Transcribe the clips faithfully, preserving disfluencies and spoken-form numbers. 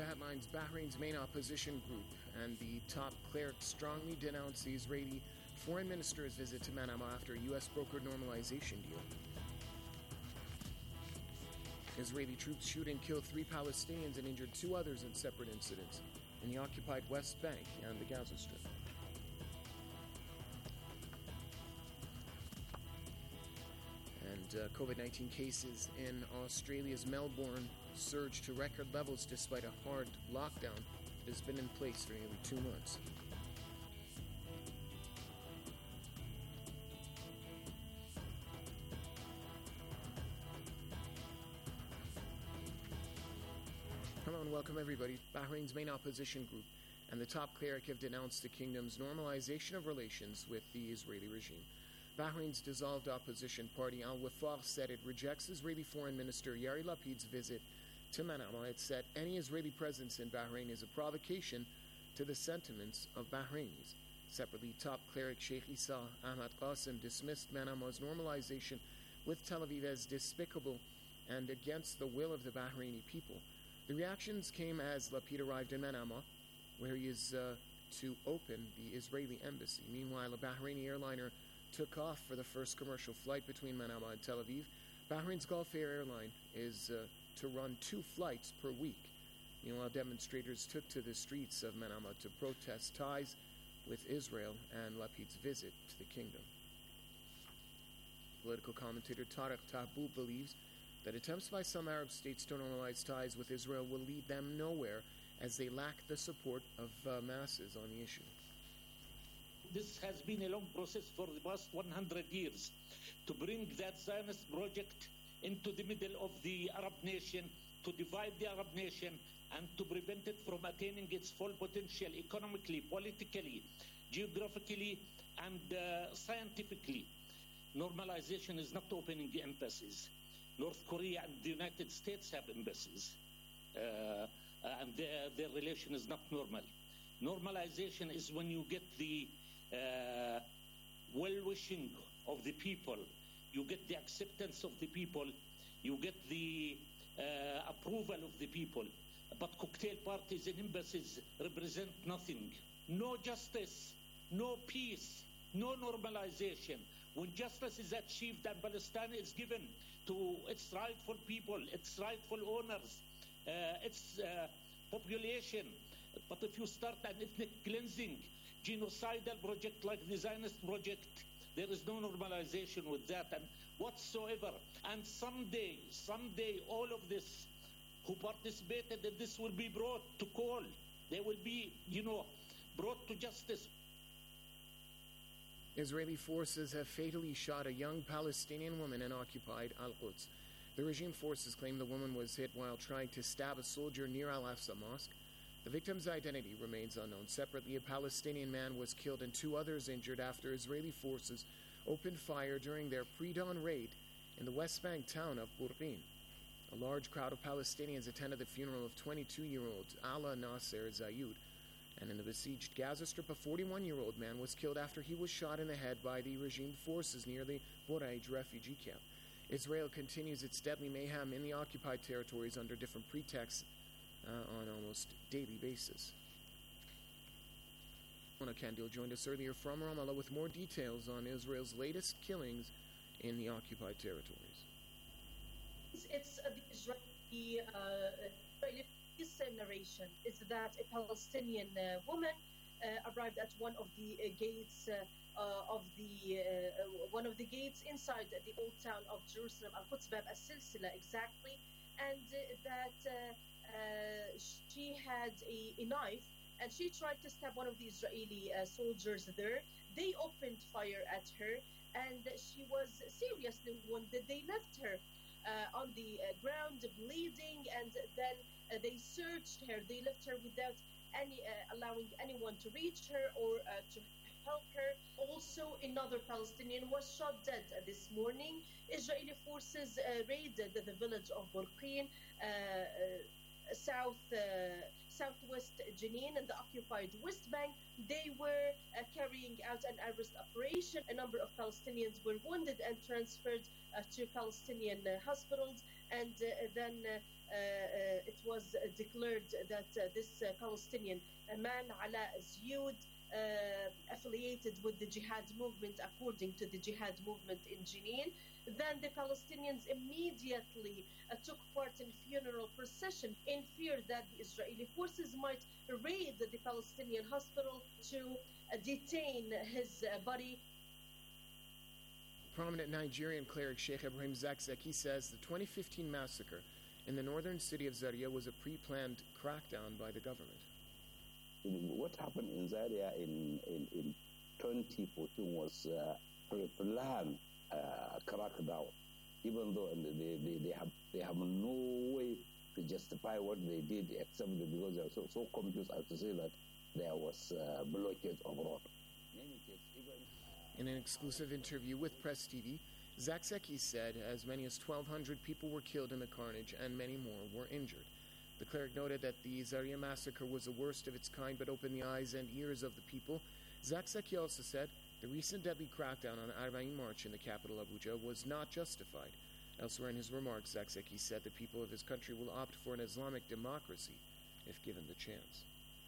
the headlines. Bahrain's main opposition group and the top cleric strongly denounced the Israeli foreign minister's visit to Manama after a U S brokered normalization deal. Israeli troops shoot and kill three Palestinians and injured two others in separate incidents in the occupied West Bank and the Gaza Strip. And uh, COVID nineteen cases in Australia's Melbourne surged to record levels despite a hard lockdown that has been in place for nearly two months. Hello and welcome everybody. Bahrain's main opposition group and the top cleric have denounced the kingdom's normalization of relations with the Israeli regime. Bahrain's dissolved opposition party Al-Wifaq said it rejects Israeli Foreign Minister Yair Lapid's visit to Manama. It said any Israeli presence in Bahrain is a provocation to the sentiments of Bahrainis. Separately, top cleric Sheikh Isa Ahmad Qasim dismissed Manama's normalization with Tel Aviv as despicable and against the will of the Bahraini people. The reactions came as Lapid arrived in Manama, where he is uh, to open the Israeli embassy. Meanwhile, a Bahraini airliner took off for the first commercial flight between Manama and Tel Aviv. Bahrain's Gulf Air airline is uh, to run two flights per week. Meanwhile, demonstrators took to the streets of Manama to protest ties with Israel and Lapid's visit to the kingdom. Political commentator Tariq Tahboub believes that attempts by some Arab states to normalize ties with Israel will lead them nowhere, as they lack the support of uh, masses on the issue. This has been a long process for the past one hundred years to bring that Zionist project into the middle of the Arab nation, to divide the Arab nation, and to prevent it from attaining its full potential economically, politically, geographically, and uh, scientifically. Normalization is not opening embassies. North Korea and the United States have embassies, uh, and their, their relation is not normal. Normalization is when you get the uh, well-wishing of the people, you get the acceptance of the people, you get the uh, approval of the people. But cocktail parties and embassies represent nothing. No justice, no peace, no normalization. When justice is achieved and Palestine is given to its rightful people, its rightful owners, uh, its uh, population. But if you start an ethnic cleansing, genocidal project like the Zionist project, there is no normalization with that and whatsoever. And someday, someday, all of this who participated in this will be brought to call. They will be, you know, brought to justice. Israeli forces have fatally shot a young Palestinian woman in occupied Al-Quds. The regime forces claim the woman was hit while trying to stab a soldier near Al-Aqsa Mosque. The victim's identity remains unknown. Separately, a Palestinian man was killed and two others injured after Israeli forces opened fire during their pre-dawn raid in the West Bank town of Burqin. A large crowd of Palestinians attended the funeral of twenty-two-year-old Ala Nasser Zayud. And in the besieged Gaza Strip, a forty-one-year-old man was killed after he was shot in the head by the regime forces near the Boraij refugee camp. Israel continues its deadly mayhem in the occupied territories under different pretexts uh, on almost daily basis. Mona Kandil joined us earlier from Ramallah with more details on Israel's latest killings in the occupied territories. It's, it's uh, the Israeli, uh, Israeli narration is that a Palestinian uh, woman uh, arrived at one of the uh, gates uh, uh, of the uh, one of the gates inside the old town of Jerusalem, Al-Quds Bab As-Silsila exactly, and uh, that uh, uh, she had a, a knife and she tried to stab one of the Israeli uh, soldiers there. They opened fire at her and she was seriously wounded. They left her uh, on the uh, ground bleeding, and then Uh, they searched her. They left her without any uh, allowing anyone to reach her or uh, to help her. Also, another Palestinian was shot dead uh, this morning. Israeli forces uh, raided the village of Burqin, uh, uh, south uh, southwest Jenin, in the occupied West Bank. They were uh, carrying out an arrest operation. A number of Palestinians were wounded and transferred uh, to Palestinian uh, hospitals. and uh, then uh, uh, it was declared that uh, this uh, Palestinian man, Ala Zioud, uh, affiliated with the jihad movement according to the jihad movement in Jenin. Then the Palestinians immediately uh, took part in funeral procession in fear that the Israeli forces might raid the Palestinian hospital to uh, detain his uh, body. Prominent Nigerian cleric Sheikh Ibrahim Zakzaki says the twenty fifteen massacre in the northern city of Zaria was a pre-planned crackdown by the government. What happened in Zaria in, in, in twenty fourteen was uh, pre-planned uh, crackdown, even though they, they, they, have, they have no way to justify what they did except because they are so, so confused as to say that there was uh, blockage of road. In any case, even in an exclusive interview with Press T V, Zakzaki said as many as twelve hundred people were killed in the carnage and many more were injured. The cleric noted that the Zaria massacre was the worst of its kind but opened the eyes and ears of the people. Zakzaki also said the recent deadly crackdown on Arba'in March in the capital Abuja was not justified. Elsewhere in his remarks, Zakzaki said the people of his country will opt for an Islamic democracy if given the chance.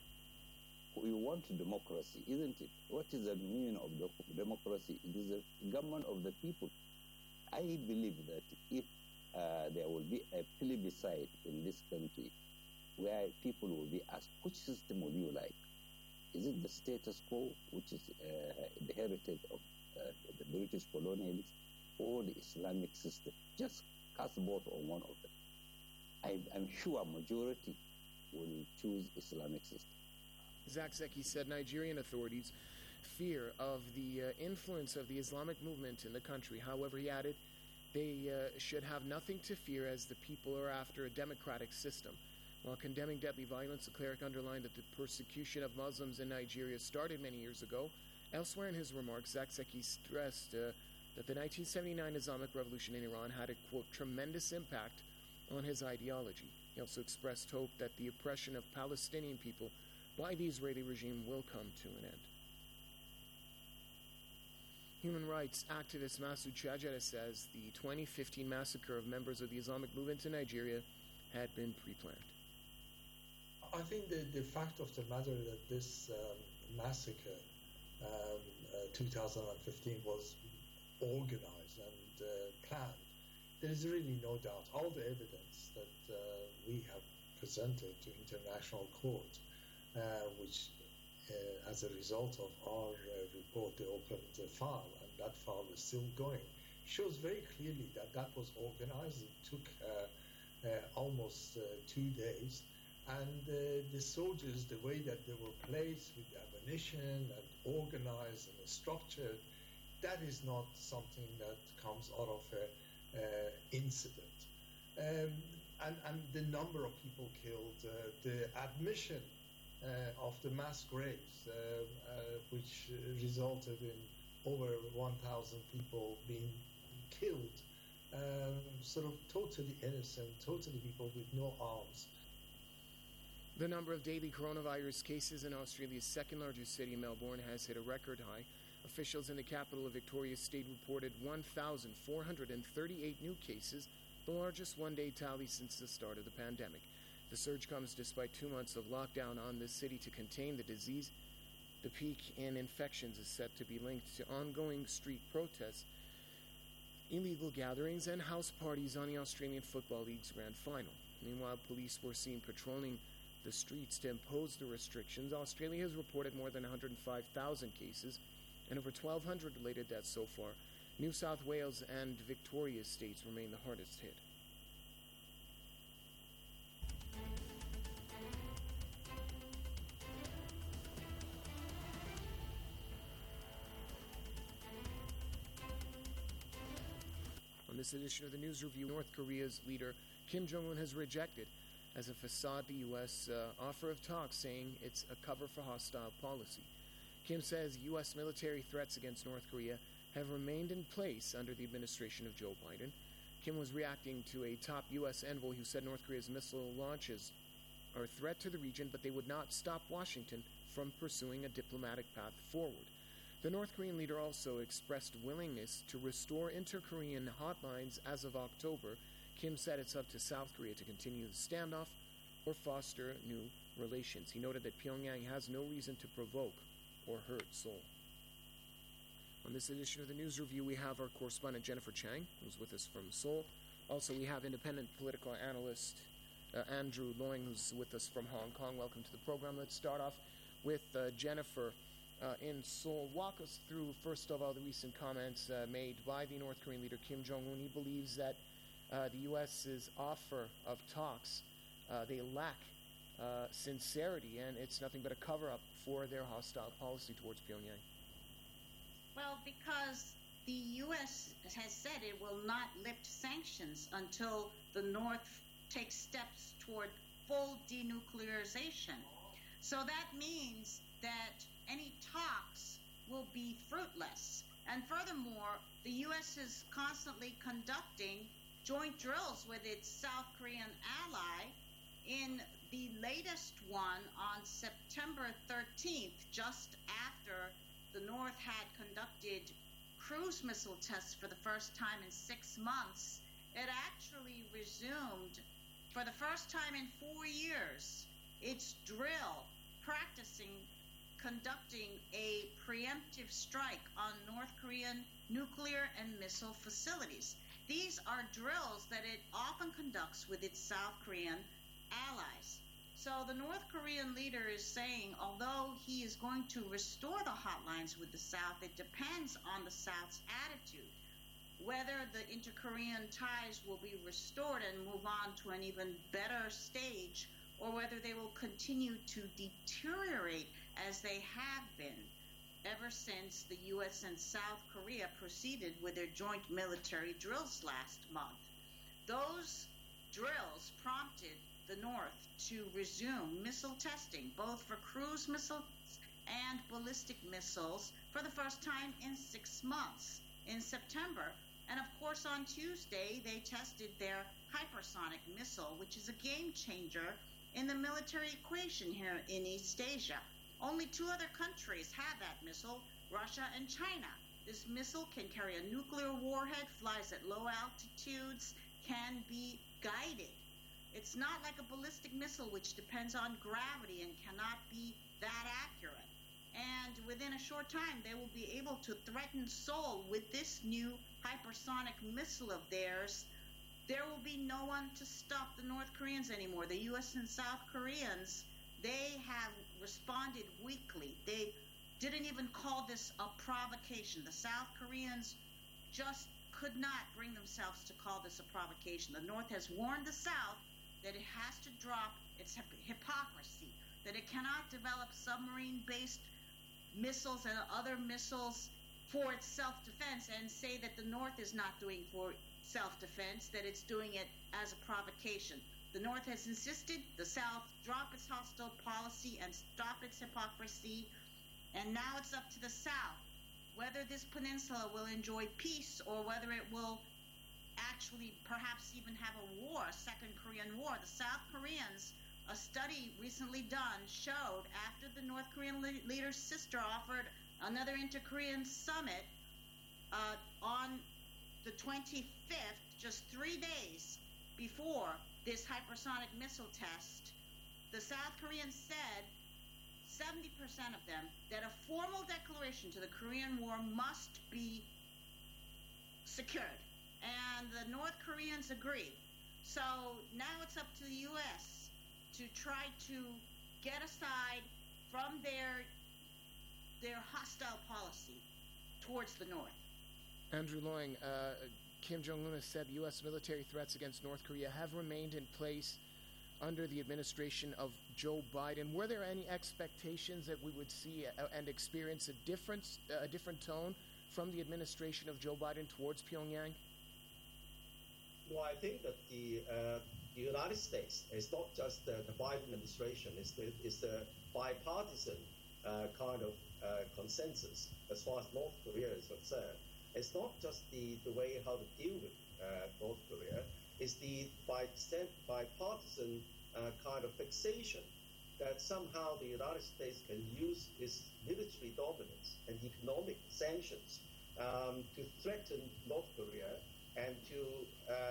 We want democracy, isn't it? What is the meaning of the democracy? It is a government of the people. I believe that if uh, there will be a plebiscite in this country where people will be asked, which system would you like? Is it the status quo, which is uh, the heritage of uh, the British colonialists, or the Islamic system? Just cast vote on one of them. I, I'm sure a majority will choose Islamic system. Zakzaki said Nigerian authorities fear of the uh, influence of the Islamic movement in the country. However, he added, they uh, should have nothing to fear as the people are after a democratic system. While condemning deadly violence, the cleric underlined that the persecution of Muslims in Nigeria started many years ago. Elsewhere in his remarks, Zakzaki stressed uh, that the nineteen seventy-nine Islamic Revolution in Iran had a, quote, tremendous impact on his ideology. He also expressed hope that the oppression of Palestinian people by the Israeli regime will come to an end. Human rights activist Masoud Shajara says the twenty fifteen massacre of members of the Islamic movement in Nigeria had been pre-planned. I think the, the fact of the matter that this um, massacre, um, uh, two thousand fifteen, was organized and uh, planned, there is really no doubt. All the evidence that uh, we have presented to international court, uh, which uh, as a result of our uh, report, they opened the file, and that file is still going, shows very clearly that that was organized. It took uh, uh, almost uh, two days. And uh, the soldiers, the way that they were placed with ammunition and organized and structured, that is not something that comes out of an uh, incident. Um, and, and the number of people killed, uh, the admission uh, of the mass graves, uh, uh, which resulted in over one thousand people being killed, um, sort of totally innocent, totally people with no arms. The number of daily coronavirus cases in Australia's second largest city, Melbourne, has hit a record high. Officials in the capital of Victoria State reported one thousand four hundred thirty-eight new cases, the largest one-day tally since the start of the pandemic. The surge comes despite two months of lockdown on the city to contain the disease. The peak in infections is set to be linked to ongoing street protests, illegal gatherings, and house parties on the Australian Football League's grand final. Meanwhile, police were seen patrolling the streets to impose the restrictions. Australia has reported more than one hundred five thousand cases and over twelve hundred related deaths so far. New South Wales and Victoria states remain the hardest hit. On this edition of the News Review, North Korea's leader Kim Jong-un has rejected as a facade the U S uh, offer of talks, saying it's a cover for hostile policy. Kim says U S military threats against North Korea have remained in place under the administration of Joe Biden. Kim was reacting to a top U S envoy who said North Korea's missile launches are a threat to the region, but they would not stop Washington from pursuing a diplomatic path forward. The North Korean leader also expressed willingness to restore inter-Korean hotlines as of October. Kim said it's up to South Korea to continue the standoff or foster new relations. He noted that Pyongyang has no reason to provoke or hurt Seoul. On this edition of the News Review, we have our correspondent Jennifer Chang, who's with us from Seoul. Also, we have independent political analyst uh, Andrew Loing, who's with us from Hong Kong. Welcome to the program. Let's start off with uh, Jennifer uh, in Seoul. Walk us through, first of all, the recent comments uh, made by the North Korean leader Kim Jong-un. He believes that uh, the U S's offer of talks, uh, they lack uh, sincerity, and it's nothing but a cover-up for their hostile policy towards Pyongyang. Well, because the U S has said it will not lift sanctions until the North takes steps toward full denuclearization. So that means that any talks will be fruitless. And furthermore, the U S is constantly conducting joint drills with its South Korean ally. In the latest one on September thirteenth, just after the North had conducted cruise missile tests for the first time in six months, it actually resumed for the first time in four years its drill, practicing conducting a preemptive strike on North Korean nuclear and missile facilities. These are drills that it often conducts with its South Korean allies. So the North Korean leader is saying, although he is going to restore the hotlines with the South, it depends on the South's attitude, whether the inter-Korean ties will be restored and move on to an even better stage, or whether they will continue to deteriorate as they have been ever since the U S and South Korea proceeded with their joint military drills last month. Those drills prompted the North to resume missile testing, both for cruise missiles and ballistic missiles, for the first time in six months in September. And of course, on Tuesday, they tested their hypersonic missile, which is a game changer in the military equation here in East Asia. Only two other countries have that missile, Russia and China. This missile can carry a nuclear warhead, flies at low altitudes, can be guided. It's not like a ballistic missile, which depends on gravity and cannot be that accurate. And within a short time, they will be able to threaten Seoul with this new hypersonic missile of theirs. There will be no one to stop the North Koreans anymore. The U S and South Koreans, they have responded weakly. They didn't even call this a provocation. The South Koreans just could not bring themselves to call this a provocation. The North has warned the South that it has to drop its hypocrisy, that it cannot develop submarine-based missiles and other missiles for its self-defense and say that the North is not doing for self-defense, that it's doing it as a provocation. The North has insisted the South drop its hostile policy and stop its hypocrisy, and now it's up to the South whether this peninsula will enjoy peace or whether it will actually perhaps even have a war, a second Korean War. The South Koreans, a study recently done, showed after the North Korean le- leader's sister offered another inter-Korean summit uh, on the twenty-fifth, just three days before this hypersonic missile test, the South Koreans said, seventy percent of them, that a formal declaration to the Korean War must be secured. And the North Koreans agreed. So now it's up to the U S to try to get aside from their their hostile policy towards the North. Andrew Loing, uh, Kim Jong-un has said the U S military threats against North Korea have remained in place under the administration of Joe Biden. Were there any expectations that we would see a, and experience a different, a different tone from the administration of Joe Biden towards Pyongyang? Well, I think that the uh, the United States is not just the, the Biden administration; it's the it's the bipartisan uh, kind of uh, consensus as far as North Korea is concerned. It's not just the, the way how to deal with uh, North Korea; it's the bipartisan uh, kind of fixation that somehow the United States can use its military dominance and economic sanctions um, to threaten North Korea and to uh,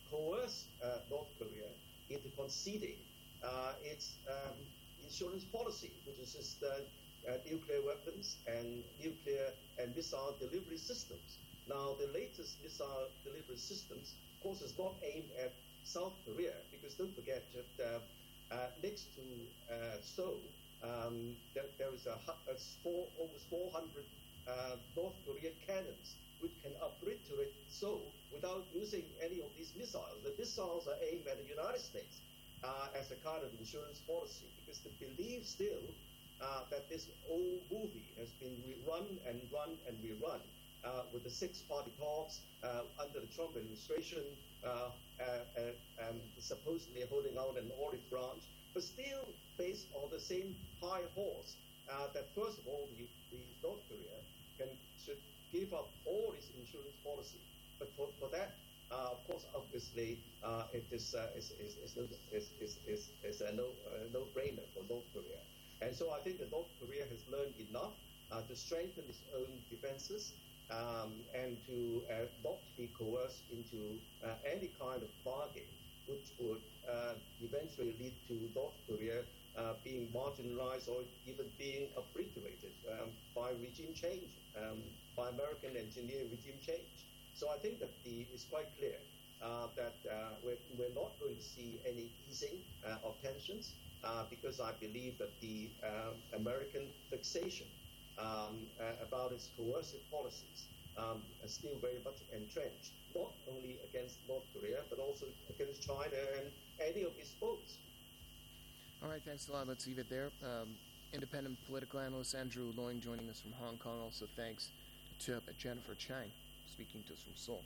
coerce uh, North Korea into conceding uh, its um, insurance policy, which is just uh, uh, nuclear weapons and nuclear and missile delivery systems. Now, the latest missile delivery systems, of course, is not aimed at South Korea, because don't forget that uh, uh, next to uh, Seoul, um, there, there is a, a four, almost four hundred uh, North Korean cannons which can obliterate Seoul without using any of these missiles. The missiles are aimed at the United States uh, as a kind of insurance policy, because the belief still uh, that this old movie has been rerun and run and rerun uh, with the six-party talks uh, under the Trump administration, uh, uh, uh, um, supposedly holding out an olive branch, but still based on the same high horse uh, that, first of all, the, the North Korea can should give up all its insurance policy. But for, for that, uh, of course, obviously, uh, it is, uh, is, is, is, is, is, is, is a no, uh, no-brainer for North Korea. And so I think that North Korea has learned enough uh, to strengthen its own defenses um, and to uh, not be coerced into uh, any kind of bargain which would uh, eventually lead to North Korea uh, being marginalized or even being obliterated um, by regime change, um, by American engineered regime change. So I think that the, it's quite clear uh, that uh, we're, we're not going to see any easing uh, of tensions uh, because I believe that the uh, American fixation um, uh, about its coercive policies um, are still very much entrenched, not only against North Korea, but also against China and any of its foes. All right, thanks a lot. Let's leave it there. Um, independent political analyst Andrew Loing joining us from Hong Kong. Also thanks to Jennifer Chang speaking to us from Seoul.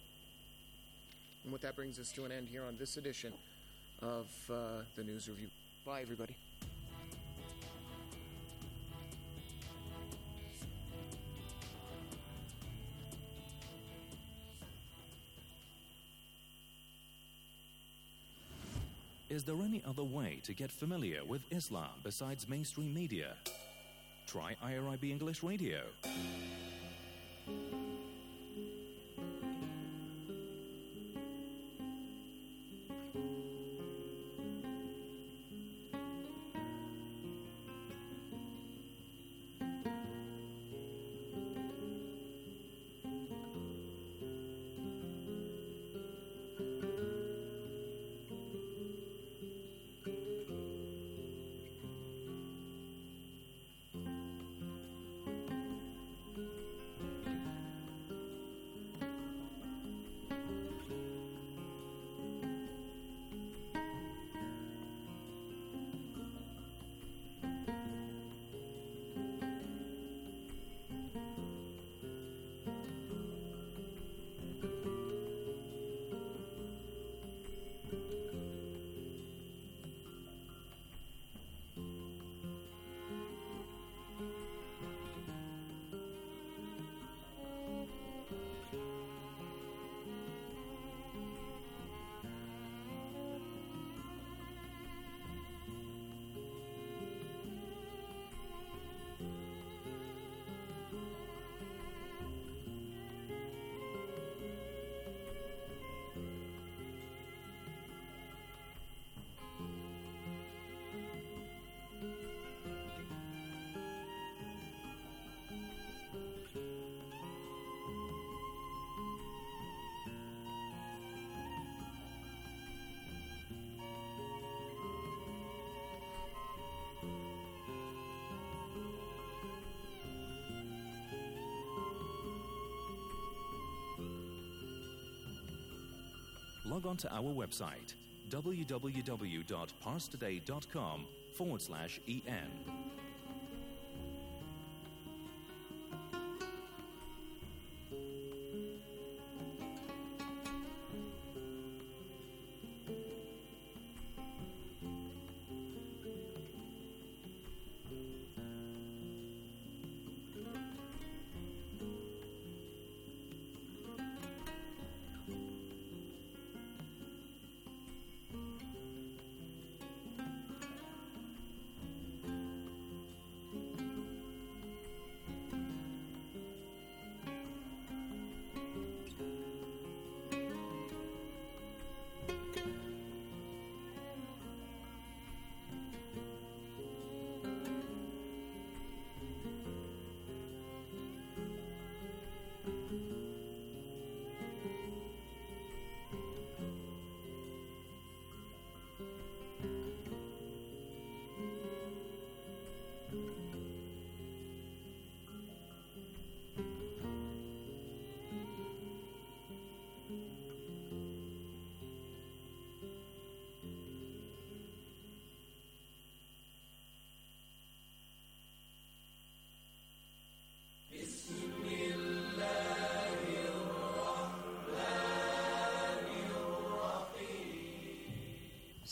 And what that brings us to an end here on this edition of uh, the News Review. Bye, everybody. Is there any other way to get familiar with Islam besides mainstream media? Try I R I B English Radio. Log on to our website, www.parstoday.com forward slash EN.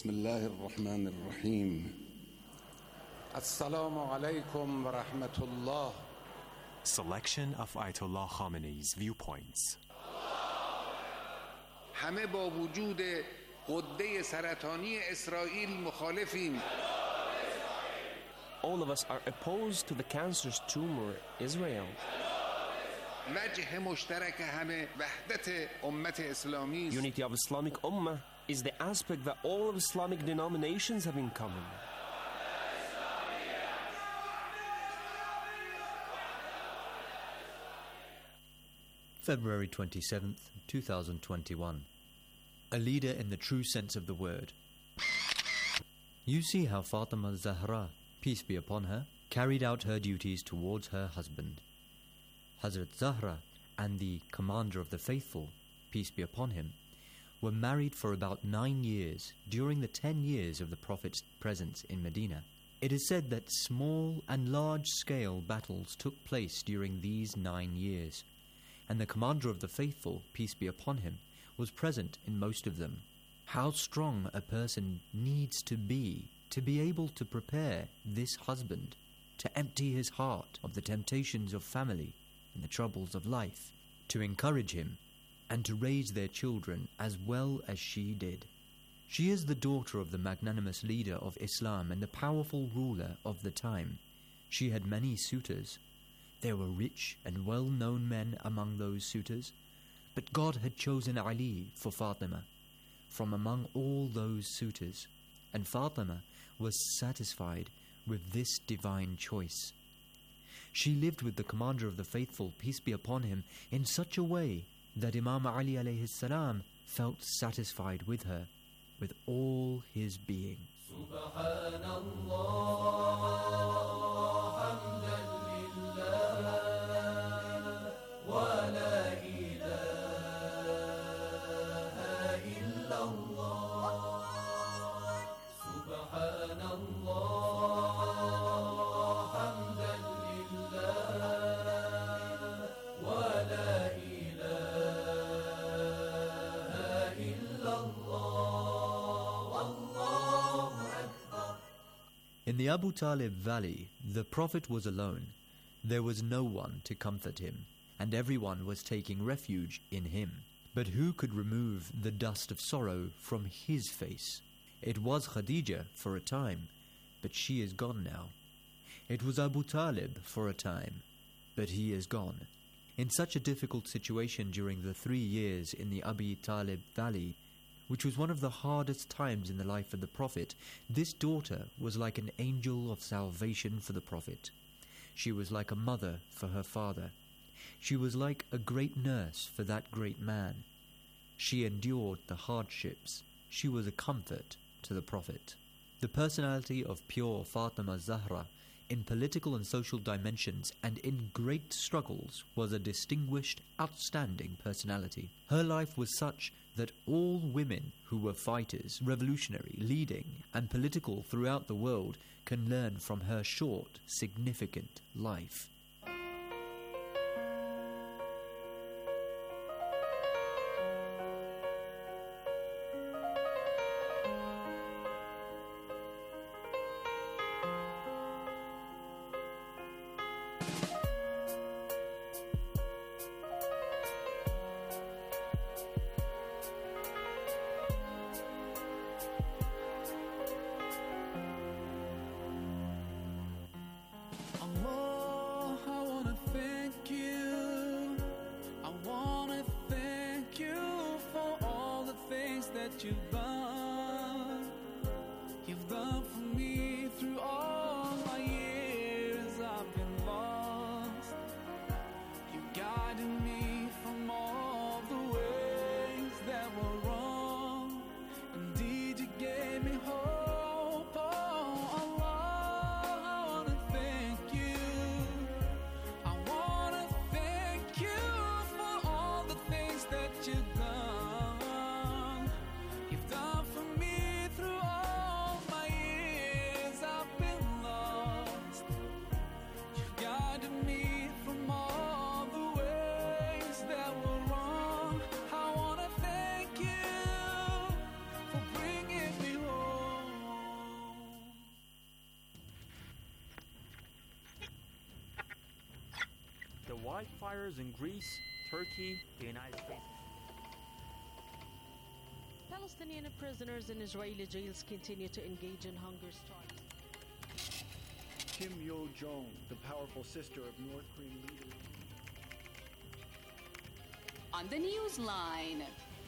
بسم الله الرحمن الرحيم السلام عليكم ورحمة الله. Selection of Ayatollah Khamenei's viewpoints. همه با وجود غده سرطانی اسرائیل مخالفیم. All of us are opposed to the cancerous tumor Israel. وجه مشترک همه وحدت امت اسلامی. Unity of Islamic Ummah is the aspect that all of Islamic denominations have in common. February twenty-seventh, twenty twenty-one. A leader in the true sense of the word. You see how Fatima Zahra, peace be upon her, carried out her duties towards her husband. Hazrat Zahra and the Commander of the Faithful, peace be upon him, were married for about nine years during the ten years of the Prophet's presence in Medina. It is said that small and large-scale battles took place during these nine years, and the Commander of the Faithful, peace be upon him, was present in most of them. How strong a person needs to be to be able to prepare this husband to empty his heart of the temptations of family and the troubles of life, to encourage him and to raise their children as well as she did. She is the daughter of the magnanimous leader of Islam and the powerful ruler of the time. She had many suitors. There were rich and well-known men among those suitors, but God had chosen Ali for Fatima from among all those suitors, and Fatima was satisfied with this divine choice. She lived with the Commander of the Faithful, peace be upon him, in such a way that Imam Ali alayhi salam felt satisfied with her, with all his being. In the Abu Talib valley, the Prophet was alone. There was no one to comfort him, and everyone was taking refuge in him. But who could remove the dust of sorrow from his face? It was Khadija for a time, but she is gone now. It was Abu Talib for a time, but he is gone. In such a difficult situation during the three years in the Abi Talib valley, which was one of the hardest times in the life of the Prophet, this daughter was like an angel of salvation for the Prophet. She was like a mother for her father. She was like a great nurse for that great man. She endured the hardships. She was a comfort to the Prophet. The personality of pure Fatima Zahra, in political and social dimensions and in great struggles, was a distinguished, outstanding personality. Her life was such that all women who were fighters, revolutionary, leading, and political throughout the world can learn from her short, significant life. You've done, you've done for me through all my years I've been lost. You guided me from all the ways that were wrong. Indeed, you gave me hope. Oh, Allah, I want to thank you. I want to thank you for all the things that you've done. You've done wildfires in Greece, Turkey, the United States. Palestinian prisoners in Israeli jails continue to engage in hunger strikes. Kim Yo-jong, the powerful sister of North Korean leader. On the Newsline.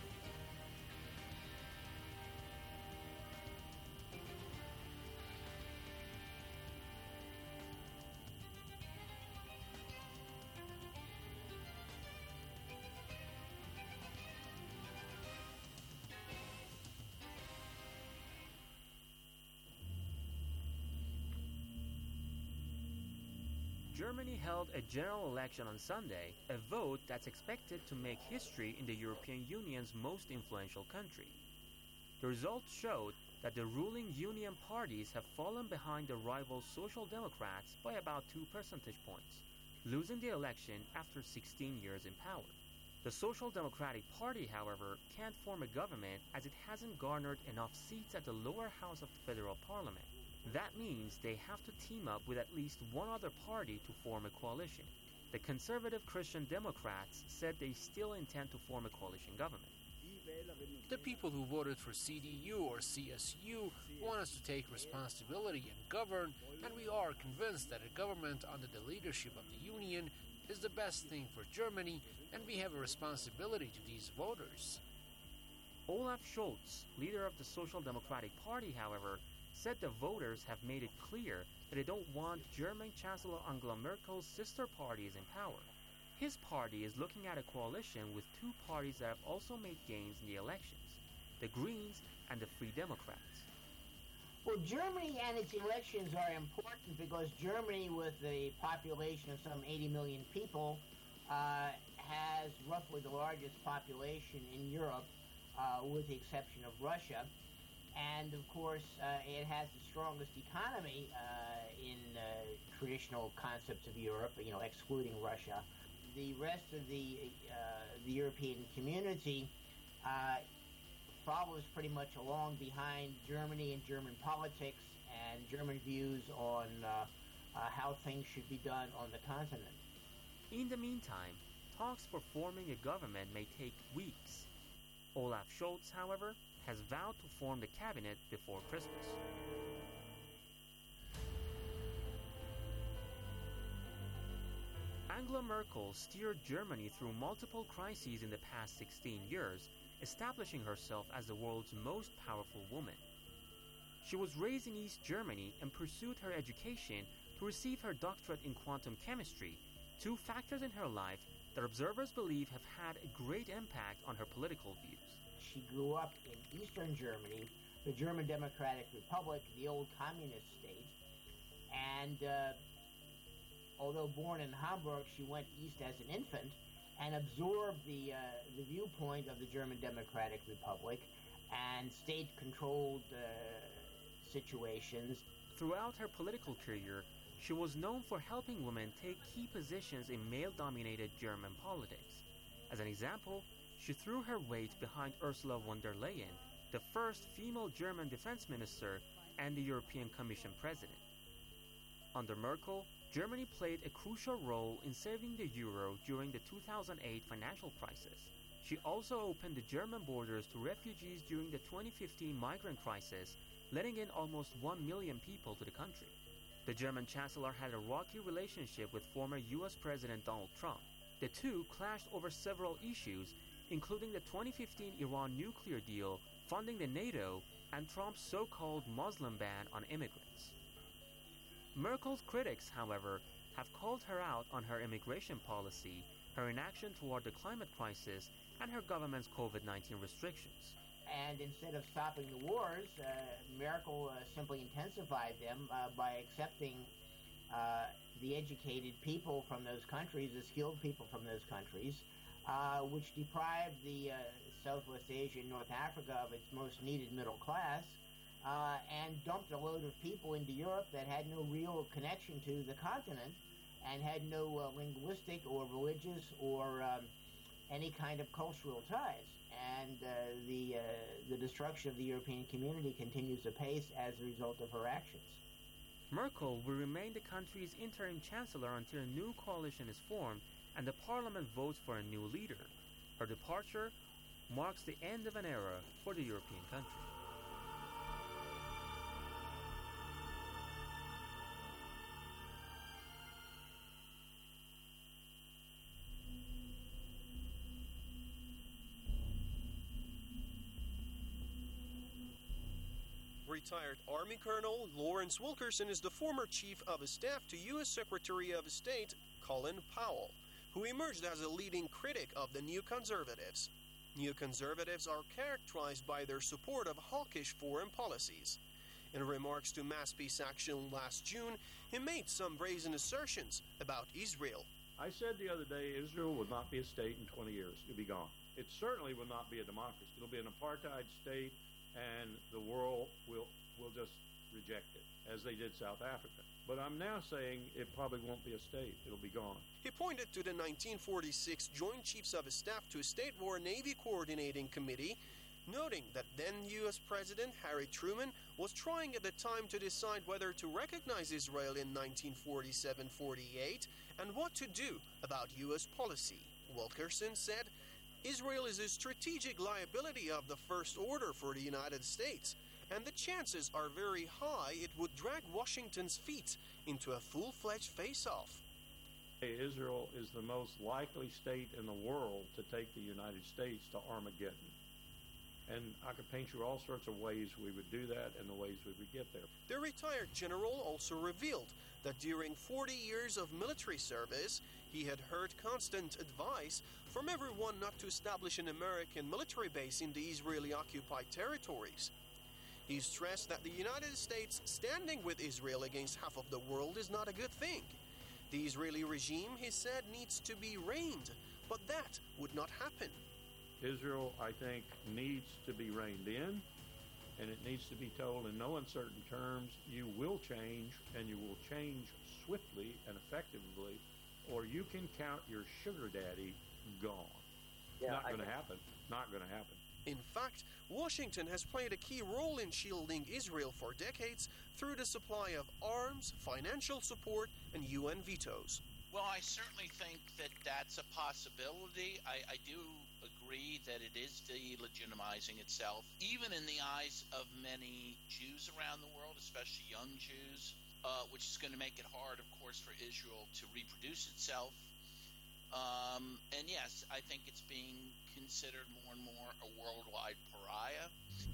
Germany held a general election on Sunday, a vote that's expected to make history in the European Union's most influential country. The results showed that the ruling Union parties have fallen behind the rival Social Democrats by about two percentage points, losing the election after sixteen years in power. The Social Democratic Party, however, can't form a government as it hasn't garnered enough seats at the lower house of the federal parliament. That means they have to team up with at least one other party to form a coalition. The conservative Christian Democrats said they still intend to form a coalition government. The people who voted for C D U or C S U want us to take responsibility and govern, and we are convinced that a government under the leadership of the Union is the best thing for Germany, and we have a responsibility to these voters. Olaf Scholz, leader of the Social Democratic Party, however, said the voters have made it clear that they don't want German Chancellor Angela Merkel's sister parties in power. His party is looking at a coalition with two parties that have also made gains in the elections, the Greens and the Free Democrats. Well, Germany and its elections are important because Germany, with a population of some eighty million people, uh, has roughly the largest population in Europe, uh, with the exception of Russia. And, of course, uh, it has the strongest economy uh, in uh, traditional concepts of Europe, you know, excluding Russia. The rest of the, uh, the European community uh, follows pretty much along behind Germany and German politics and German views on uh, uh, how things should be done on the continent. In the meantime, talks for forming a government may take weeks. Olaf Scholz, however, has vowed to form the cabinet before Christmas. Angela Merkel steered Germany through multiple crises in the past sixteen years, establishing herself as the world's most powerful woman. She was raised in East Germany and pursued her education to receive her doctorate in quantum chemistry, two factors in her life that observers believe have had a great impact on her political views. She grew up in Eastern Germany, the German Democratic Republic, the old communist state, and uh, although born in Hamburg, she went east as an infant and absorbed the, uh, the viewpoint of the German Democratic Republic and state-controlled uh, situations. Throughout her political career, she was known for helping women take key positions in male-dominated German politics. As an example, she threw her weight behind Ursula von der Leyen, the first female German defense minister and the European Commission president. Under Merkel, Germany played a crucial role in saving the euro during the two thousand eight financial crisis. She also opened the German borders to refugees during the twenty fifteen migrant crisis, letting in almost one million people to the country. The German chancellor had a rocky relationship with former U S President Donald Trump. The two clashed over several issues, including the twenty fifteen Iran nuclear deal, funding the NATO, and Trump's so-called Muslim ban on immigrants. Merkel's critics, however, have called her out on her immigration policy, her inaction toward the climate crisis, and her government's COVID nineteen restrictions. And instead of stopping the wars, uh, Merkel uh, simply intensified them uh, by accepting uh, the educated people from those countries, the skilled people from those countries, uh, which deprived the uh, Southwest Asia and North Africa of its most needed middle class, uh, and dumped a load of people into Europe that had no real connection to the continent and had no uh, linguistic or religious or um, any kind of cultural ties. And uh, the, uh, the destruction of the European community continues apace as a result of her actions. Merkel will remain the country's interim chancellor until a new coalition is formed and the parliament votes for a new leader. Her departure marks the end of an era for the European country. Retired Army Colonel Lawrence Wilkerson is the former Chief of Staff to U S Secretary of State Colin Powell, who emerged as a leading critic of the neoconservatives. Neoconservatives are characterized by their support of hawkish foreign policies. In remarks to Mass Peace Action last June, he made some brazen assertions about Israel. I said the other day Israel would not be a state in twenty years. It'll be gone. It certainly will not be a democracy. It'll be an apartheid state, and the world will will just reject it, as they did South Africa. But I'm now saying it probably won't be a state. It'll be gone. He pointed to the nineteen forty-six Joint Chiefs of Staff to State War Navy Coordinating Committee, noting that then U S President Harry Truman was trying at the time to decide whether to recognize Israel in nineteen forty-seven forty-eight and what to do about U S policy. Wilkerson said, Israel is a strategic liability of the First Order for the United States, and the chances are very high it would drag Washington's feet into a full-fledged face-off. Israel is the most likely state in the world to take the United States to Armageddon. And I could paint you all sorts of ways we would do that and the ways we would get there. The retired general also revealed that during forty years of military service, he had heard constant advice from everyone not to establish an American military base in the Israeli-occupied territories. He stressed that the United States standing with Israel against half of the world is not a good thing. The Israeli regime, he said, needs to be reined, but that would not happen. Israel, I think, needs to be reined in, and it needs to be told in no uncertain terms, you will change, and you will change swiftly and effectively, or you can count your sugar daddy gone. Yeah, not going to happen. Not going to happen. In fact, Washington has played a key role in shielding Israel for decades through the supply of arms, financial support, and U N vetoes. Well, I certainly think that that's a possibility. I, I do agree that it is delegitimizing itself, even in the eyes of many Jews around the world, especially young Jews, uh, which is going to make it hard, of course, for Israel to reproduce itself. Um, and yes, I think it's being considered more and more a worldwide pariah.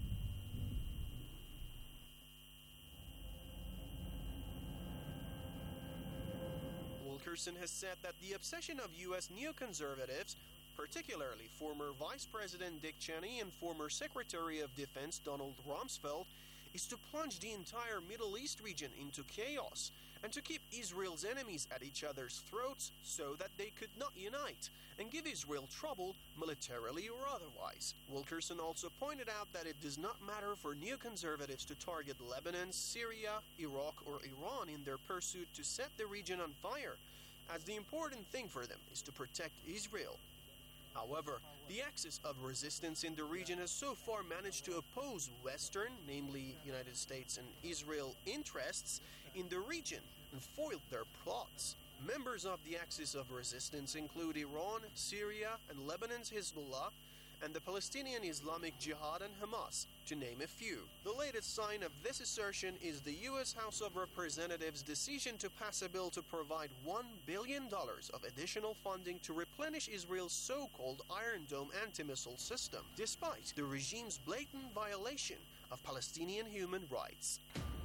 Wilkerson has said that the obsession of U S neoconservatives, particularly former Vice President Dick Cheney and former Secretary of Defense Donald Rumsfeld, is to plunge the entire Middle East region into chaos and to keep Israel's enemies at each other's throats so that they could not unite and give Israel trouble militarily or otherwise. Wilkerson also pointed out that it does not matter for neoconservatives to target Lebanon, Syria, Iraq, or Iran in their pursuit to set the region on fire, as the important thing for them is to protect Israel. However, the axis of resistance in the region has so far managed to oppose Western, namely United States and Israel, interests in the region and foiled their plots. Members of the axis of resistance include Iran, Syria, and Lebanon's Hezbollah, and the Palestinian Islamic Jihad and Hamas, to name a few. The latest sign of this assertion is the U S House of Representatives' decision to pass a bill to provide one billion dollars of additional funding to replenish Israel's so-called Iron Dome anti-missile system, despite the regime's blatant violation of Palestinian human rights.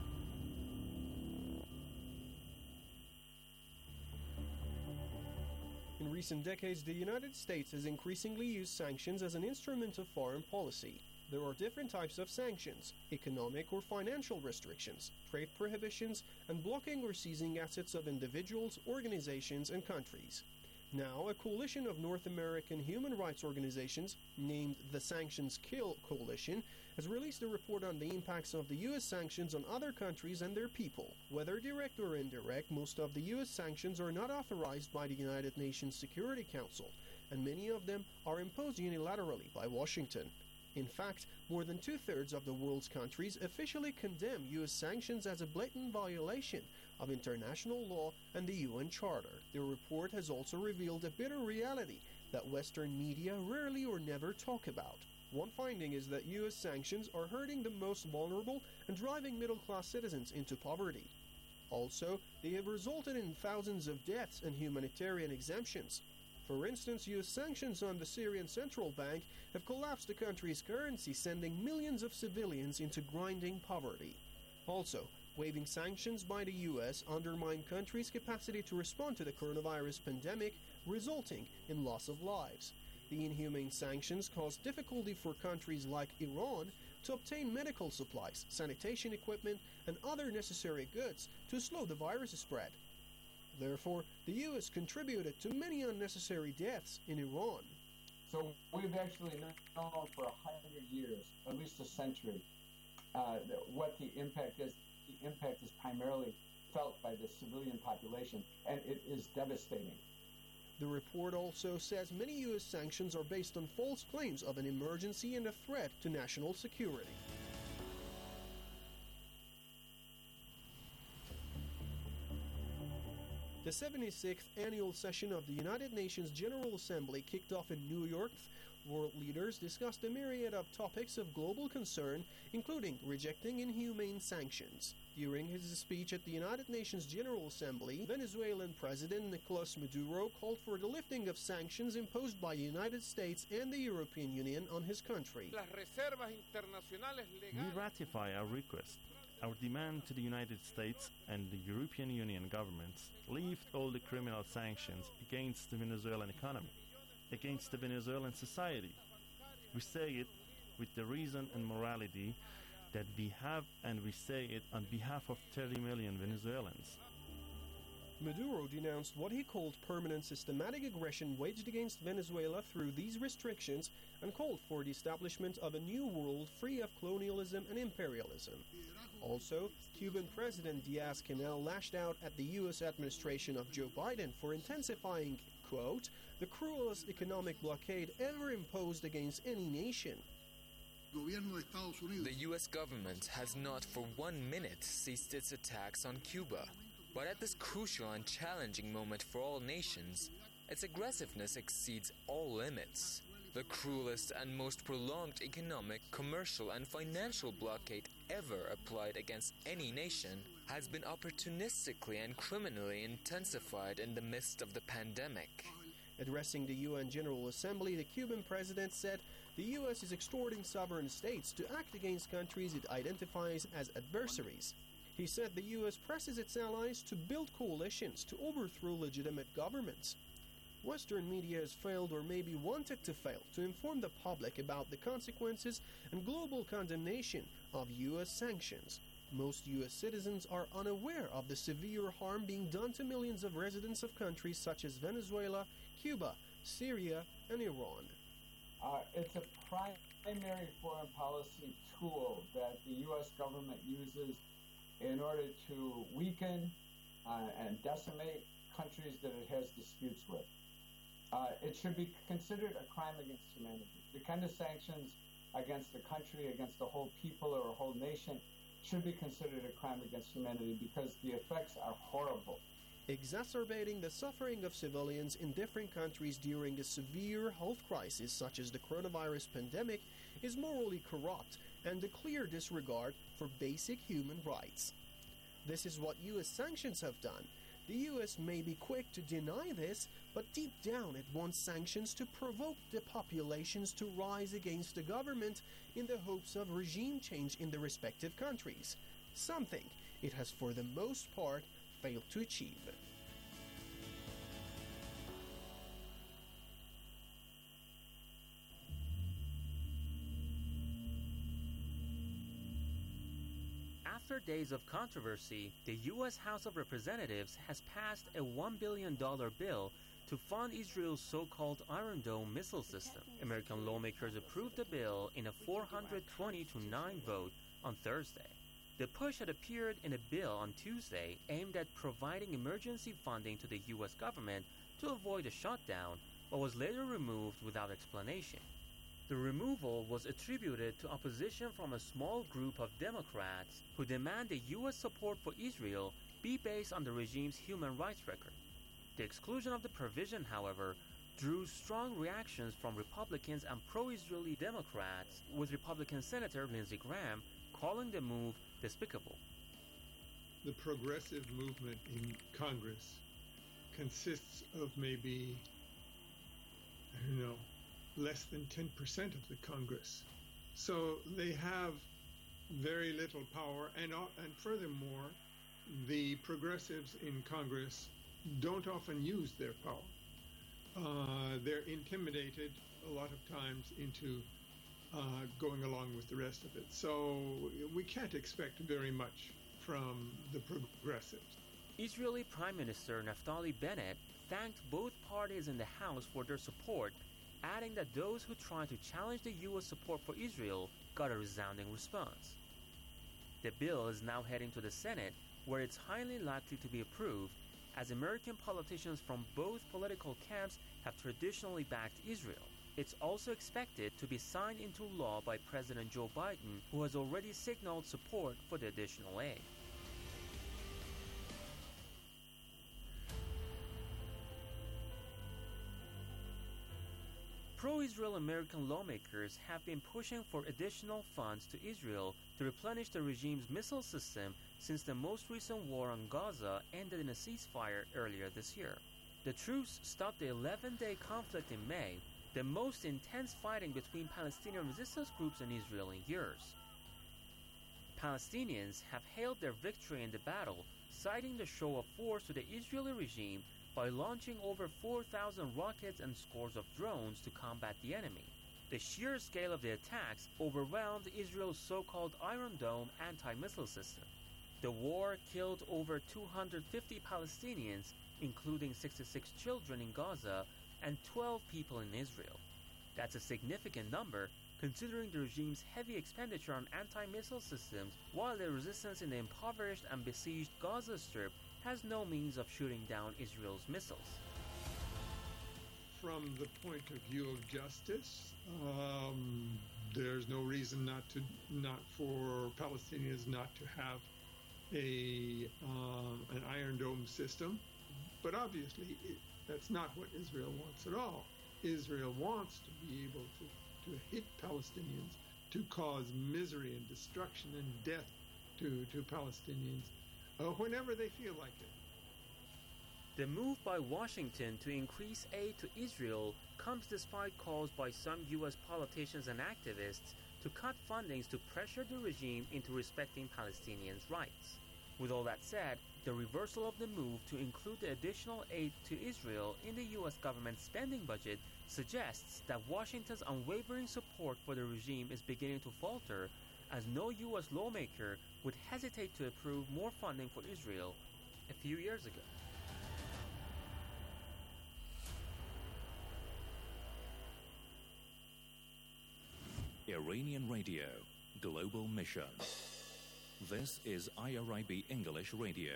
In recent decades, the United States has increasingly used sanctions as an instrument of foreign policy. There are different types of sanctions: economic or financial restrictions, trade prohibitions, and blocking or seizing assets of individuals, organizations, and countries. Now, a coalition of North American human rights organizations, named the Sanctions Kill Coalition, has released a report on the impacts of the U S sanctions on other countries and their people. Whether direct or indirect, most of the U S sanctions are not authorized by the United Nations Security Council, and many of them are imposed unilaterally by Washington. In fact, more than two-thirds of the world's countries officially condemn U S sanctions as a blatant violation of international law and the U N Charter. The report has also revealed a bitter reality that Western media rarely or never talk about. One finding is that U S sanctions are hurting the most vulnerable and driving middle-class citizens into poverty. Also, they have resulted in thousands of deaths and humanitarian exemptions. For instance, U S sanctions on the Syrian Central Bank have collapsed the country's currency, sending millions of civilians into grinding poverty. Also, waiving sanctions by the U S undermine countries' capacity to respond to the coronavirus pandemic, resulting in loss of lives. The inhumane sanctions cause difficulty for countries like Iran to obtain medical supplies, sanitation equipment, and other necessary goods to slow the virus spread. Therefore, the U S contributed to many unnecessary deaths in Iran. So we've actually known for a hundred years, at least a century, uh, what the impact is. The impact is primarily felt by the civilian population, and it is devastating. The report also says many U S sanctions are based on false claims of an emergency and a threat to national security. The seventy-sixth annual session of the United Nations General Assembly kicked off in New York. World leaders discussed a myriad of topics of global concern, including rejecting inhumane sanctions. During his speech at the United Nations General Assembly, Venezuelan President Nicolas Maduro called for the lifting of sanctions imposed by the United States and the European Union on his country. We ratify our request. Our demand to the United States and the European Union governments lift all the criminal sanctions against the Venezuelan economy, against the Venezuelan society. We say it with the reason and morality that we have, and we say it on behalf of thirty million Venezuelans. Maduro denounced what he called permanent systematic aggression waged against Venezuela through these restrictions and called for the establishment of a new world free of colonialism and imperialism. Also, Cuban President Diaz-Canel lashed out at the U S administration of Joe Biden for intensifying, quote, the cruelest economic blockade ever imposed against any nation. The U S government has not for one minute ceased its attacks on Cuba. But at this crucial and challenging moment for all nations, its aggressiveness exceeds all limits. The cruelest and most prolonged economic, commercial, and financial blockade ever applied against any nation has been opportunistically and criminally intensified in the midst of the pandemic. Addressing the U N General Assembly, the Cuban president said the U S is exhorting sovereign states to act against countries it identifies as adversaries. He said the U S presses its allies to build coalitions to overthrow legitimate governments. Western media has failed, or maybe wanted to fail, to inform the public about the consequences and global condemnation of U S sanctions. Most U S citizens are unaware of the severe harm being done to millions of residents of countries such as Venezuela, Cuba, Syria, and Iran. Uh, it's a primary foreign policy tool that the U S government uses in order to weaken uh, and decimate countries that it has disputes with. Uh, it should be considered a crime against humanity. The kind of sanctions against a country, against a whole people or a whole nation should be considered a crime against humanity because the effects are horrible. Exacerbating the suffering of civilians in different countries during a severe health crisis such as the coronavirus pandemic is morally corrupt and a clear disregard for basic human rights. This is what U S sanctions have done. The U S may be quick to deny this, but deep down it wants sanctions to provoke the populations to rise against the government in the hopes of regime change in the respective countries, something it has for the most part failed to achieve. After days of controversy, the U S House of Representatives has passed a one billion dollars bill to fund Israel's so-called Iron Dome missile system. American lawmakers approved the bill in a four hundred twenty to nine vote on Thursday. The push had appeared in a bill on Tuesday aimed at providing emergency funding to the U S government to avoid a shutdown, but was later removed without explanation. The removal was attributed to opposition from a small group of Democrats who demand the U S support for Israel be based on the regime's human rights record. The exclusion of the provision, however, drew strong reactions from Republicans and pro-Israeli Democrats, with Republican Senator Lindsey Graham calling the move despicable. The progressive movement in Congress consists of maybe, I don't know, less than ten percent of the Congress. So they have very little power, and, and furthermore, the progressives in Congress don't often use their power. Uh, they're intimidated a lot of times into uh, going along with the rest of it. So we can't expect very much from the progressives. Israeli Prime Minister Naftali Bennett thanked both parties in the House for their support, adding that those who tried to challenge the U S support for Israel got a resounding response. The bill is now heading to the Senate, where it's highly likely to be approved, as American politicians from both political camps have traditionally backed Israel. It's also expected to be signed into law by President Joe Biden, who has already signaled support for the additional aid. Pro-Israel American lawmakers have been pushing for additional funds to Israel to replenish the regime's missile system since the most recent war on Gaza ended in a ceasefire earlier this year. The truce stopped the eleven-day conflict in May, the most intense fighting between Palestinian resistance groups and Israel in years. Palestinians have hailed their victory in the battle, citing the show of force to the Israeli regime by launching over four thousand rockets and scores of drones to combat the enemy. The sheer scale of the attacks overwhelmed Israel's so-called Iron Dome anti-missile system. The war killed over two hundred fifty Palestinians, including sixty-six children in Gaza and twelve people in Israel. That's a significant number, considering the regime's heavy expenditure on anti-missile systems, while the resistance in the impoverished and besieged Gaza Strip has no means of shooting down Israel's missiles. From the point of view of justice, um, there's no reason not to, not for Palestinians not to have a um, an Iron Dome system, but obviously it, that's not what Israel wants at all. Israel wants to be able to, to hit Palestinians, to cause misery and destruction and death to, to Palestinians uh, whenever they feel like it. The move by Washington to increase aid to Israel comes despite calls by some U S politicians and activists to cut fundings to pressure the regime into respecting Palestinians' rights. With all that said, the reversal of the move to include the additional aid to Israel in the U S government spending budget suggests that Washington's unwavering support for the regime is beginning to falter, as no U S lawmaker would hesitate to approve more funding for Israel a few years ago. Iranian Radio, Global Mission. This is I R I B English Radio.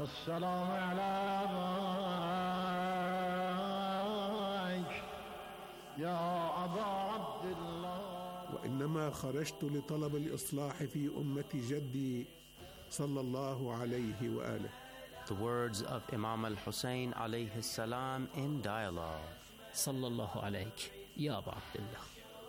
السلام عليك يا أبا عبد الله. وإنما خرجت لطلب الإصلاح في أمة جدي صلى الله عليه وآله. The words of Imam al-Hussein alayhi salam in dialogue. صلى الله عليك يا أبا عبد الله.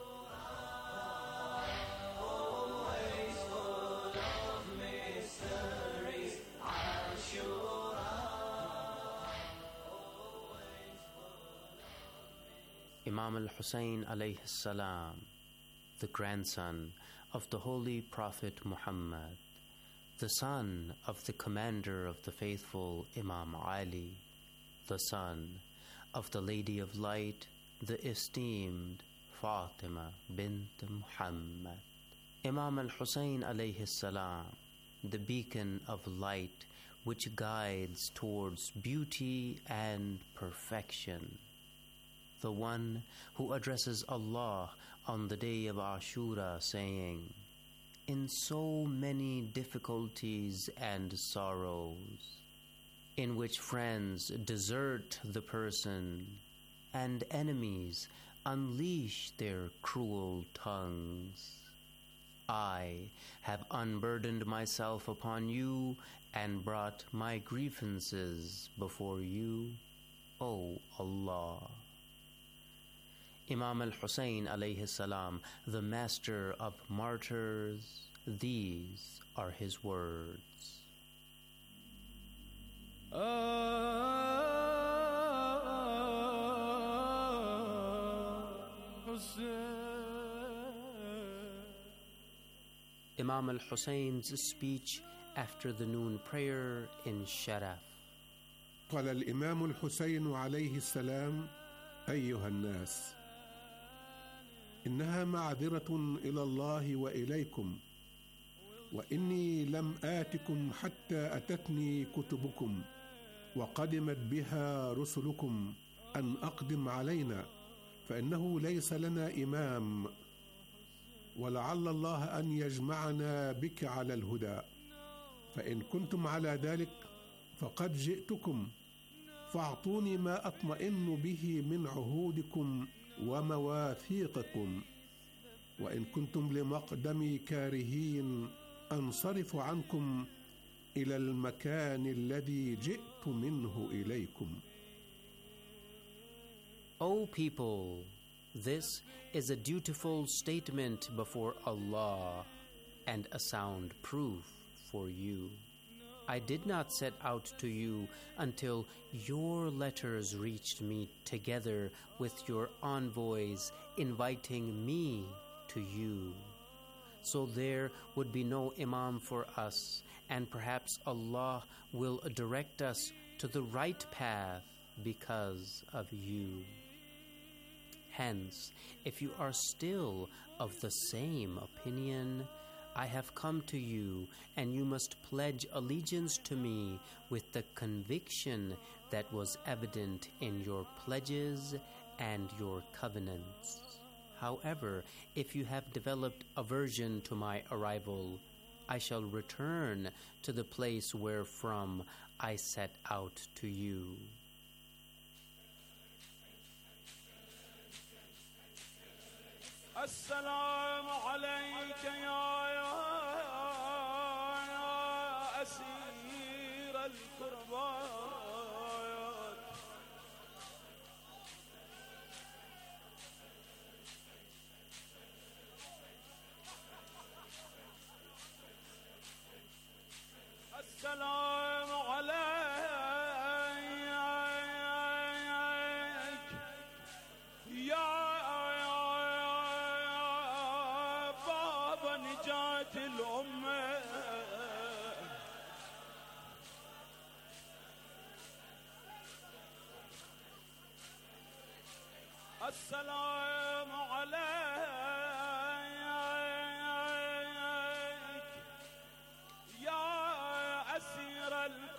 Imam al-Hussein alayhi salam, the grandson of the Holy Prophet Muhammad, the son of the commander of the faithful Imam Ali, the son of the Lady of Light, the esteemed Fatima bint Muhammad. Imam al-Hussein alayhi salam, the beacon of light which guides towards beauty and perfection, the one who addresses Allah on the day of Ashura saying, "In so many difficulties and sorrows, in which friends desert the person and enemies unleash their cruel tongues, I have unburdened myself upon you and brought my grievances before you, O Allah." Imam al-Hussein alayhi salam, the master of martyrs, these are his words. Imam al-Hussein's speech after the noon prayer in Sharaf. قال الإمام الحسين عليه السلام: أيها الناس، إنها معذرة إلى الله وإليكم، وإني لم آتكم حتى أتتني كتبكم وقدمت بها رسلكم أن أقدم علينا، فإنه ليس لنا إمام، ولعل الله أن يجمعنا بك على الهدى، فإن كنتم على ذلك فقد جئتكم، فاعطوني ما أطمئن به من عهودكم ومواثيقكم، وإن كنتم لمقدمي كارهين أنصرف عنكم إلى المكان الذي جئت منه إليكم. O people, this is a dutiful statement before Allah and a sound proof for you. I did not set out to you until your letters reached me together with your envoys inviting me to you. So there would be no imam for us, and perhaps Allah will direct us to the right path because of you. Hence, if you are still of the same opinion, I have come to you, and you must pledge allegiance to me with the conviction that was evident in your pledges and your covenants. However, if you have developed aversion to my arrival, I shall return to the place wherefrom I set out to you. السلام عليك يا يا يا أسير الكربات. السلام عليك يا السلام عليك يا أسير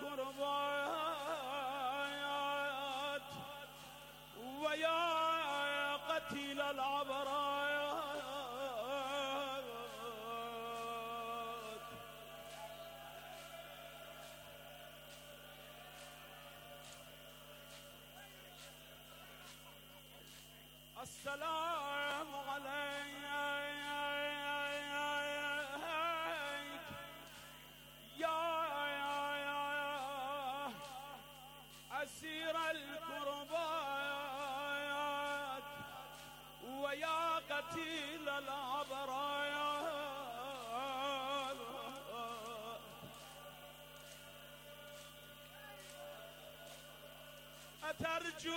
الكربات ويا قتيل العبرات. السلام عليك يا أسير الكربات ويا قتيل الأبرار أترجو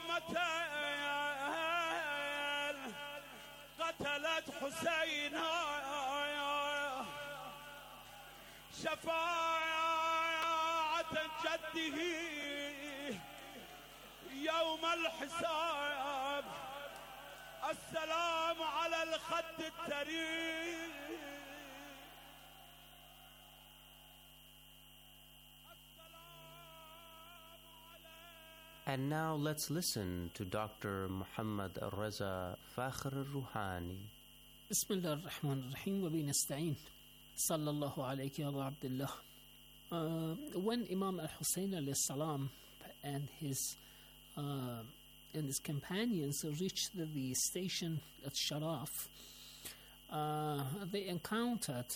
أمتين قتلت حسينا شفاعة جده يوم الحساب السلام على الخد التريم And now let's listen to Doctor Muhammad Reza Fakhr al-Ruhani. بسم الله الرحمن الرحيم وبنستعين صلى الله عليك يا أبا عبد الله. Uh, when Imam al-Hussein alayhi salam and his uh, and his companions reached the, the station at Sharaf, uh, they encountered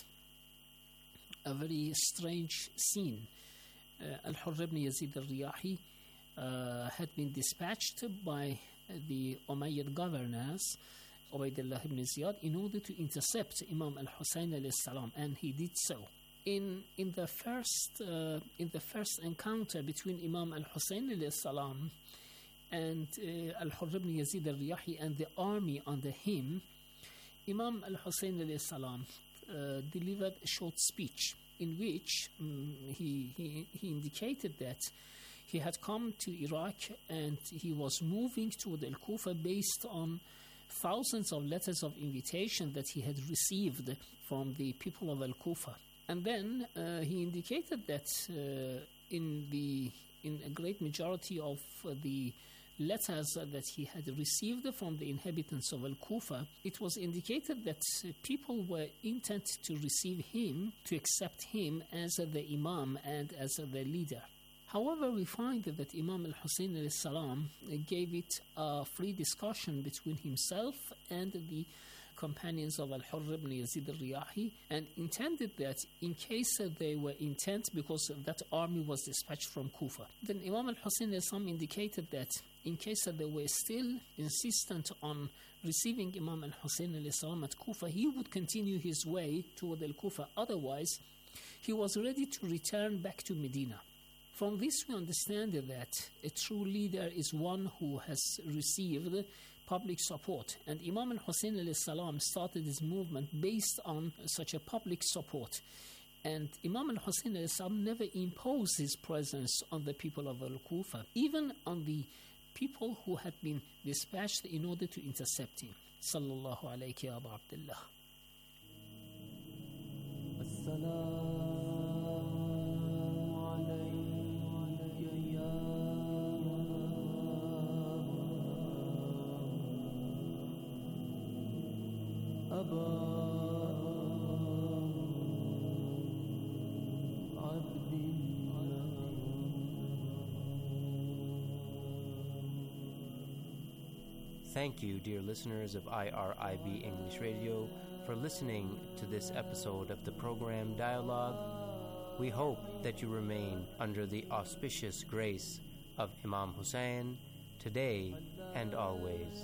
a very strange scene. Uh, Al-Hurr ibn Yazid al-Riyahi uh, had been dispatched by the Umayyad governors, Ubaydullah ibn Ziyad, in order to intercept Imam al-Hussein alayhi salam, and he did so. In in the first uh, in the first encounter between Imam al-Hussein alayhi salam and uh, Al-Hurr ibn Yazid al-Riyahi and the army under him, Imam al-Hussein alayhi salam uh, delivered a short speech in which um, he, he he indicated that he had come to Iraq and he was moving toward Al-Kufa based on thousands of letters of invitation that he had received from the people of Al-Kufa. And then uh, he indicated that uh, in the in a great majority of uh, the letters that he had received from the inhabitants of Al-Kufa, it was indicated that uh, people were intent to receive him, to accept him as uh, the Imam and as uh, the leader. However, we find that Imam al-Hussein alayhi salam gave it a free discussion between himself and the companions of Al-Hurr ibn Yazid al-Riyahi, and intended that in case they were intent, because that army was dispatched from Kufa, then Imam al-Hussein alayhi salam indicated that in case they were still insistent on receiving Imam al-Hussein alayhi salam at Kufa, he would continue his way toward Al-Kufa. Otherwise, he was ready to return back to Medina. From this, we understand that a true leader is one who has received public support, and Imam al-Hussein alayhi salam started his movement based on such a public support. And Imam al-Hussein alayhi salam never imposed his presence on the people of Al-Kufa, even on the people who had been dispatched in order to intercept him. Sallallahu alayhi ya Abu Abdullah. Thank you, dear listeners of I R I B English Radio, for listening to this episode of the program Dialogue. We hope that you remain under the auspicious grace of Imam Hussein today and always.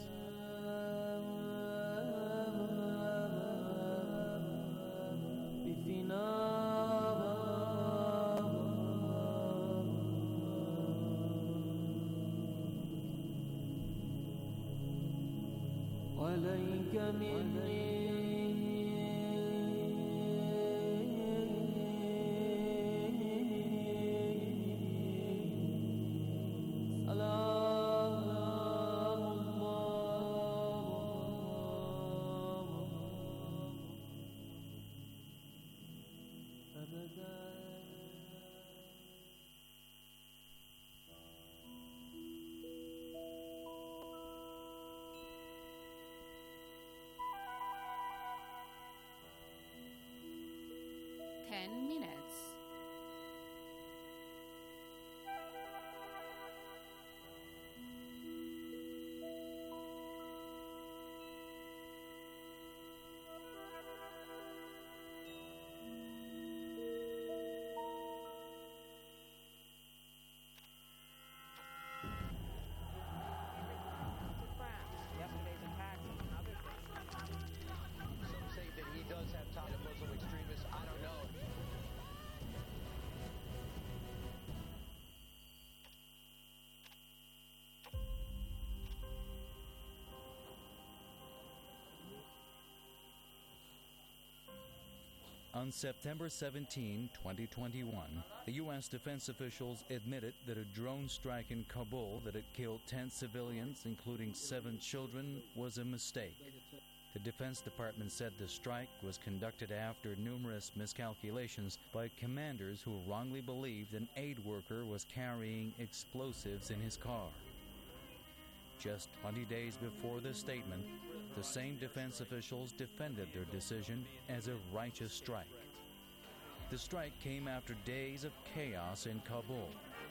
On September seventeenth, twenty twenty-one, the U S defense officials admitted that a drone strike in Kabul that had killed ten civilians, including seven children, was a mistake. The Defense Department said the strike was conducted after numerous miscalculations by commanders who wrongly believed an aid worker was carrying explosives in his car. Just twenty days before the statement, the same defense officials defended their decision as a righteous strike. The strike came after days of chaos in Kabul,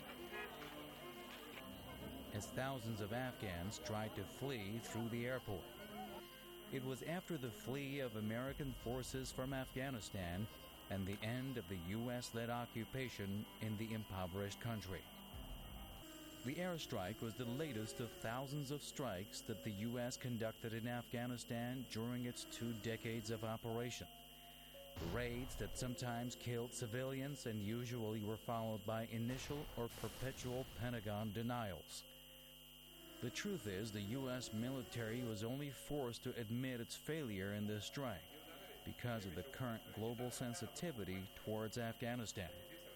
as thousands of Afghans tried to flee through the airport. It was after the flee of American forces from Afghanistan and the end of the U S-led occupation in the impoverished country. The airstrike was the latest of thousands of strikes that the U S conducted in Afghanistan during its two decades of operation. Raids that sometimes killed civilians and usually were followed by initial or perpetual Pentagon denials. The truth is, the U S military was only forced to admit its failure in this strike because of the current global sensitivity towards Afghanistan.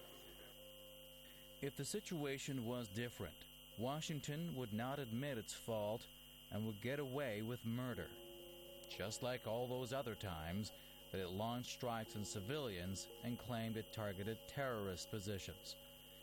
If the situation was different, Washington would not admit its fault and would get away with murder, just like all those other times that it launched strikes on civilians and claimed it targeted terrorist positions.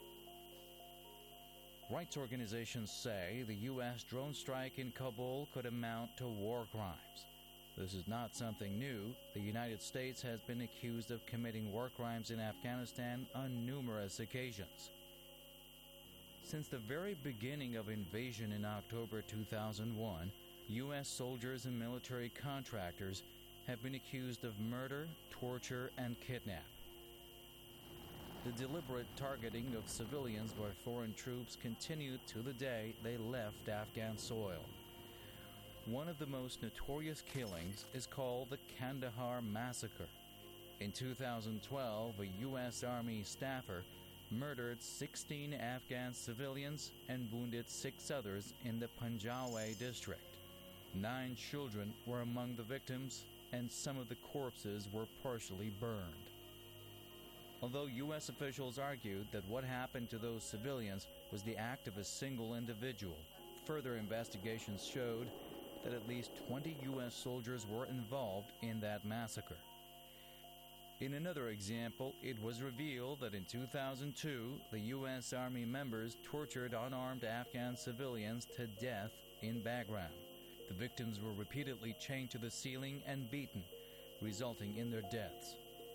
Rights organizations say the U S drone strike in Kabul could amount to war crimes. This is not something new. The United States has been accused of committing war crimes in Afghanistan on numerous occasions. Since the very beginning of invasion in October two thousand one, U S soldiers and military contractors have been accused of murder, torture, and kidnap. The deliberate targeting of civilians by foreign troops continued to the day they left Afghan soil. One of the most notorious killings is called the Kandahar Massacre. In two thousand twelve, a U S Army staffer murdered sixteen Afghan civilians and wounded six others in the Panjwai district. Nine children were among the victims, and some of the corpses were partially burned. Although U S officials argued that what happened to those civilians was the act of a single individual, further investigations showed that at least twenty U S soldiers were involved in that massacre. In another example, it was revealed that in two thousand two, the U S Army members tortured unarmed Afghan civilians to death in Bagram. The victims were repeatedly chained to the ceiling and beaten, resulting in their deaths.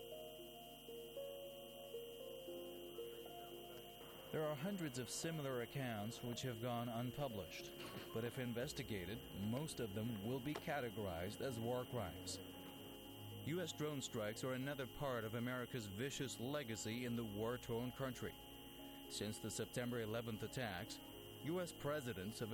There are hundreds of similar accounts which have gone unpublished, but if investigated, most of them will be categorized as war crimes. U S drone strikes are another part of America's vicious legacy in the war-torn country. Since the September eleventh attacks, U S presidents have